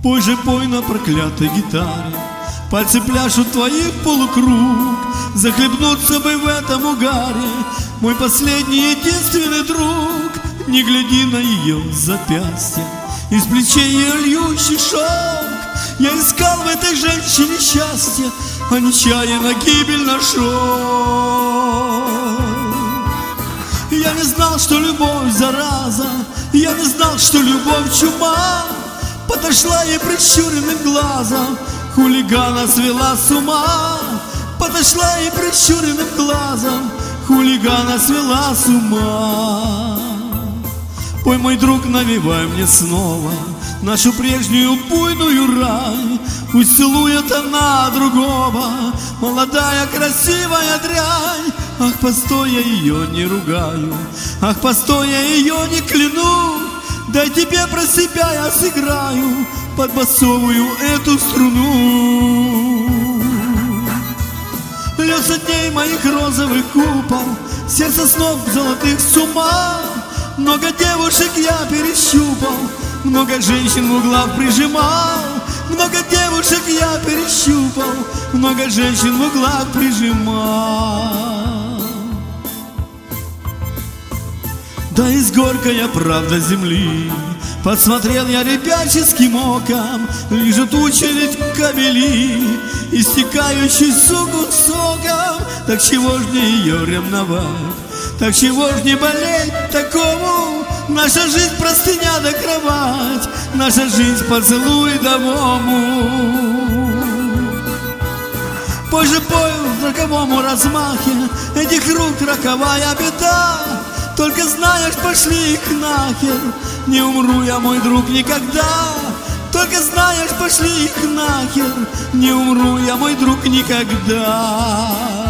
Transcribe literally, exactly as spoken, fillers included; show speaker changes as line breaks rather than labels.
Пой же, пой на проклятой гитаре, пальцы пляшут твои в полукруг. Захлебнуться бы в этом угаре, мой последний единственный друг. Не гляди на ее запястье, из плечей ее льющий шелк. Я искал в этой женщине счастье, а нечаянно гибель нашел. Я не знал, что любовь зараза, я не знал, что любовь чума. Подошла ей прищуренным глазом, хулигана свела с ума. Подошла ей прищуренным глазом, хулигана свела с ума. Пой, мой друг, навевай мне снова нашу прежнюю буйную рань. Пусть целует она другого, молодая красивая дрянь. Ах, постой, я ее не ругаю, ах, постой, я ее не кляну. Дай тебе про себя я сыграю под басовую эту струну. Льется дней моих розовых купол, сердце снов золотых с ума. Много девушек я перещупал, много женщин в углах прижимал. Много девушек я перещупал, много женщин в углах прижимал. Да из горькая правда земли, подсмотрел я ребяческим оком, лежит очередь кабели, истекающий суку соком. Так чего ж мне ее ревновать, так чего ж не болеть такому? Наша жизнь простыня да кровать, наша жизнь поцелуй домому. Пой же пой в роковому размахе этих рук роковая беда. Только знаешь, пошли их нахер, не умру я, мой друг, никогда. Только знаешь, пошли их нахер, не умру я, мой друг, никогда.